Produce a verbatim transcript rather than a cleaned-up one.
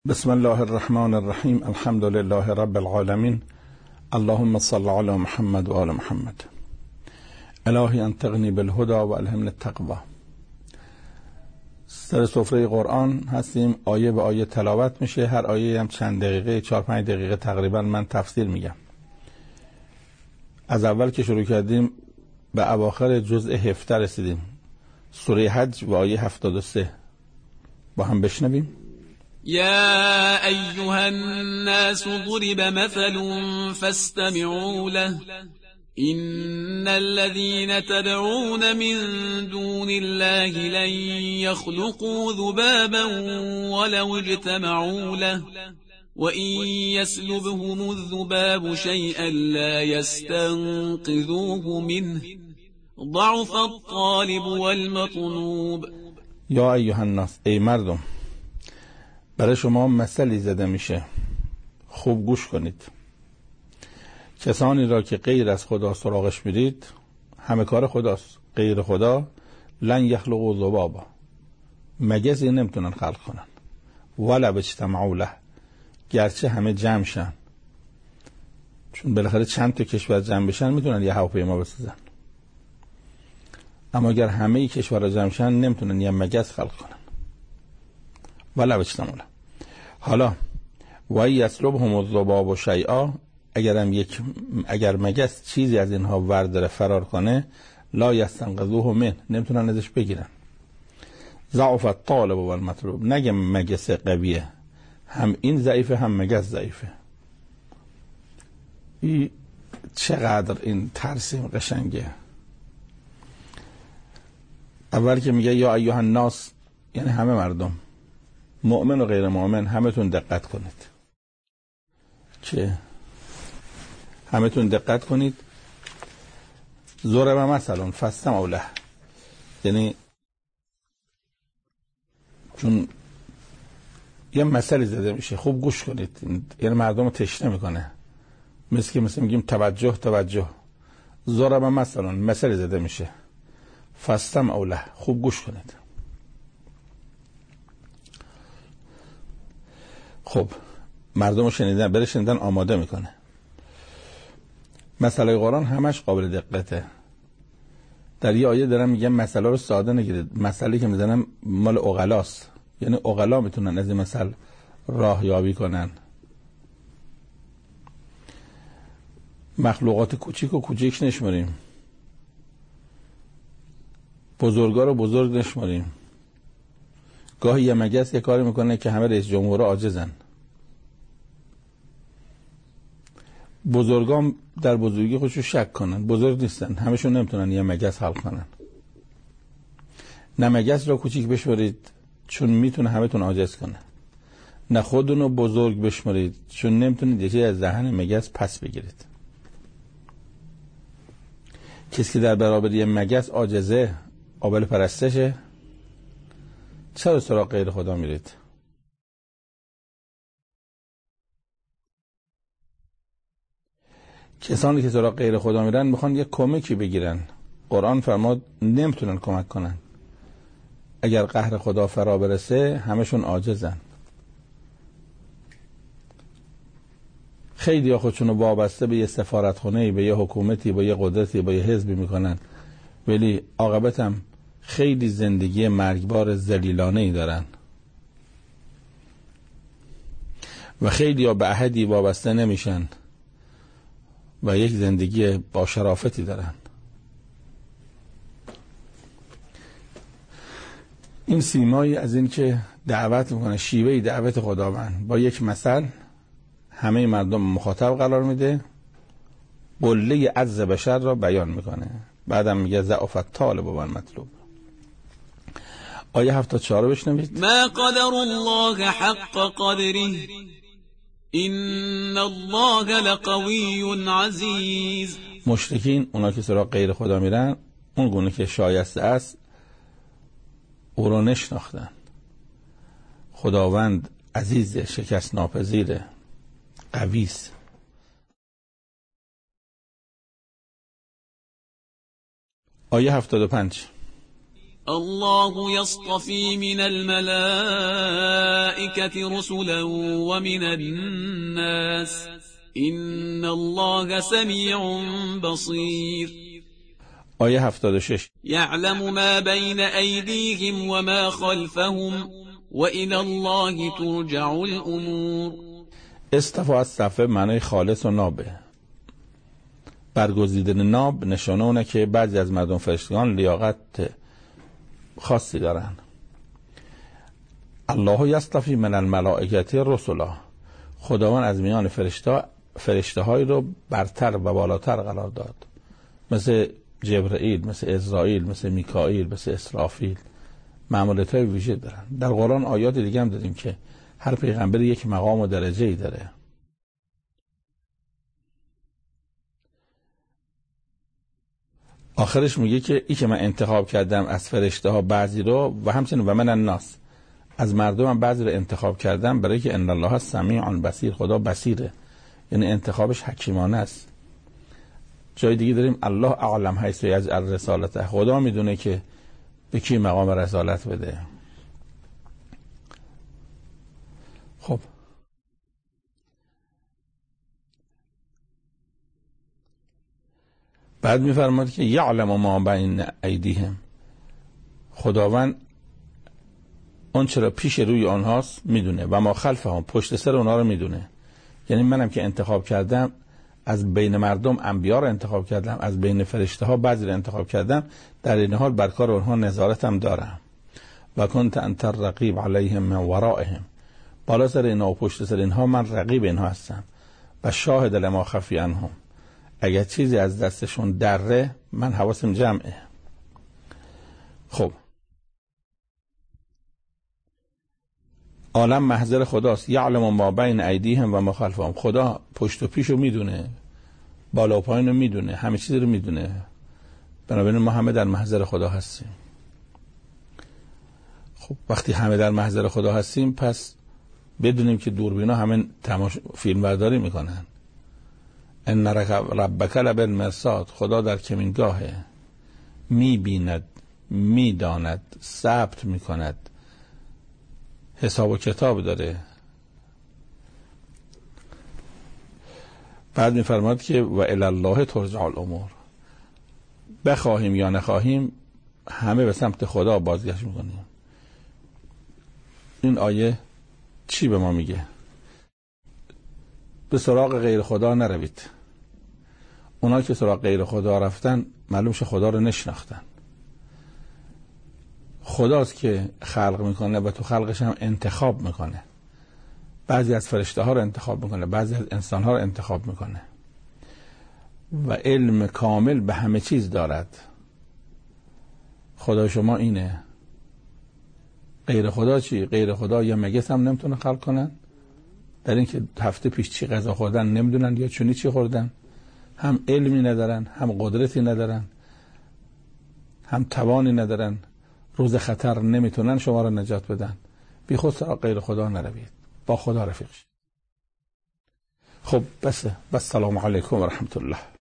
بسم الله الرحمن الرحیم. الحمد لله رب العالمین. اللهم صل علی محمد و آل محمد. الهی انطقنی بالهدى و الهمنی التقوی. سر سفره قرآن هستیم، آیه به آیه تلاوت میشه. هر آیه هم چند دقیقه، چهار پنج دقیقه تقریبا من تفسیر میگم. از اول که شروع کردیم به اواخر جزء هفده رسیدیم، سوره حج و آیه هفتاد و سه. با هم بشنویم. يا أيها الناس ضرب مثل فاستمعوا له إن الذين تدعون من دون الله لن يخلقوا ذبابا ولو اجتمعوا له وإن يسلبهم الذباب شيئا لا يستنقذوه منه ضعف الطالب والمطلوب. یا ایها الناس، ای مردم، برای شما مثلی زده میشه، خوب گوش کنید. کسانی را که غیر از خدا سراغش میرید همه کار خداست، غیر خدا لن یخلقوا ذبابا، مگسی نمیتونن خلق کنن، ولا اجتمعوا له، گرچه همه جمع شن، چون بالاخره چند تا کشور جمع بشن میتونن یه هواپیما بسازن، اما اگر همه کشورها جمع شن نمیتونن یه مگس خلق کنن. ولا اجتمعوا له. حالا و یسلبهم الذباب شیئا، اگرم یک اگر مگس چیزی از اینها ورداره فرار کنه، لا یستنقذوه من، نمیتونن ازش بگیرن. ضعف الطالب و المطلوب، نگه مگس قویه، هم این ضعیفه هم مگس ضعیفه. این چقدر این ترسیم قشنگه. اول که میگه یا ایها الناس، یعنی همه مردم، مؤمن و غیر مؤمن، همتون دقت کنید. چه؟ همتون دقت کنید. ضرب مثلا فاستمعوا له، یعنی چون یه مثلی زده میشه، خوب گوش کنید. یعنی مردم رو تشنه میکنه، مثل که مثل میگیم توجه توجه. ضرب مثلا، مثلی زده میشه، فاستمعوا له، خوب گوش کنید. خب مردم رو شنیدن، بره شنیدن آماده میکنه. مسئله قرآن همش قابل دقته. در یه آیه دارم میگم مسئله رو ساده نگیرید، مسئله که میزنم مال عقلاست، یعنی عقلا میتونن از این مسئله راه یابی کنن. مخلوقات کوچیک و کوچیک نشماریم، بزرگا رو بزرگ نشماریم. گاهی یه مگس یه کاری میکنه که همه رئیس جمهورها عاجزن. بزرگان در بزرگی خودشو شک کنن، بزرگ نیستن، همشون نمیتونن یه مگس خلق کنن. نه مگس را کوچیک بشمارید چون میتونه همتون عاجز کنه، نه خودتون رو بزرگ بشمارید چون نمیتونید یه چیزی از ذهن مگس پس بگیرید. کسی که در برابر یه مگس عاجزه، قابل پرستشه، چرا سراغ غیر خدا میرید؟ کسانی که سراغ غیر خدا میرن میخوان یه کمکی بگیرن. قرآن فرماد نمیتونن کمک کنن. اگر قهر خدا فرا برسه همشون عاجزن. خیلی ها خودشونو وابسته به یه سفارتخانه‌ای، به یه حکومتی، به یه قدرتی، به یه حزبی میکنن، ولی عاقبت هم خیلی زندگی مرگبار ذلیلانه‌ای دارن و خیلی ها به عهدی وابسته نمیشن و یک زندگی با شرافتی دارن. این سیمایی از این که دعوت میکنه، شیوهی دعوت خداوند با یک مثل همه مردم مخاطب قرار میده، قله عجز بشر را بیان میکنه. بعدم میگه ضعف الطالب و المطلوب. آیه هفتاد و چهار بشنوید. ما قدر الله حق قدره ان الله لقوی عزیز. مشرکین، اونا که سراغ غیر خدا میرن، اون گونه که شایسته است او رو نشناختن. خداوند عزیز، شکست ناپذیره، قویست. آیه هفتاد و پنج. الله يصطفي من الملائكة رسلا ومن الناس إن الله سميع بصير. آیه هفتاد و شش. يعلم ما بين أيديهم وما خلفهم وإلى الله ترجع الأمور. اصطفا از صفه معنی خالص و نابه. برگزیدن ناب نشانه اونه که بعضی از مردم فرشتگان لیاقت خاصی دارن. الله یصطفی من الملائکه رسلا. خداوند از میان فرشته فرشته های رو برتر و بالاتر قرار داد، مثل جبرئیل، مثل عزرائیل، مثل میکائیل، مثل اسرافیل. مأموریت های ویژه دارن. در قرآن آیات دیگه هم داریم که هر پیغمبر یک مقام و درجه ای داره. آخرش میگه که ای که من انتخاب کردم از فرشته ها بعضی رو و همچنین و من الناس، از مردم هم بعضی رو انتخاب کردم برای که ان الله سمیع بصیر، خدا بصیره، یعنی انتخابش حکیمانه است. جای دیگه داریم الله اعلم حیث یجعل رسالته، خدا میدونه که به کی مقام رسالت بده. خب بعد میفرماد که یعلم ما بین ایدیهم، خداوند اون چرا پیش روی آنهاست میدونه و ما خلفهم، پشت سر اونها رو میدونه. یعنی منم که انتخاب کردم از بین مردم انبیا رو انتخاب کردم، از بین فرشته ها بعضی رو انتخاب کردم، در این حال بر کار اونها نظارتم دارم. و کنت انت رقیب علیهم من ورائهم، بالا سر اینها و پشت سر اینها من رقیب اینها هستم. و شاهد لما خفی عنهم، اگر چیزی از دستشون دره من حواسم جمعه. خب عالم محضر خداست. یعلم ما بین ایدیهم و ما خلفهم، خدا پشت و پیشو میدونه، بالا و پایین رو میدونه، همه چیز رو میدونه. بنابراین ما همه در محضر خدا هستیم. خب وقتی همه در محضر خدا هستیم پس بدونیم که دوربینا همه تماش فیلم برداری میکنن. ان ربک لبالمرصاد، خدا در کمینگاهه، میبیند، میداند، ثبت میکند، حساب و کتاب داره. بعد میفرماد که و الی الله ترجع الامور، بخواهیم یا نخواهیم همه به سمت خدا بازگشت میکنیم. این آیه چی به ما میگه؟ به سراغ غیر خدا نروید. اونا که سراغ غیر خدا رفتن معلوم شه خدا رو نشناختن. خداست که خلق میکنه و تو خلقش هم انتخاب میکنه. بعضی از فرشته ها رو انتخاب میکنه، بعضی از انسان ها رو انتخاب میکنه و علم کامل به همه چیز دارد. خدا شما اینه. غیر خدا چی؟ غیر خدا یا مگس هم نمیتونه خلق کنن، در این که هفته پیش چی غذا خوردن نمیدونن یا چونی چی خوردن. هم علمی ندارن، هم قدرتی ندارن، هم توانی ندارن، روز خطر نمیتونن شما رو نجات بدن. بی خود سراغ غیر خدا نروید، با خدا رفیق شید. خب بس بس. سلام علیکم و رحمت الله.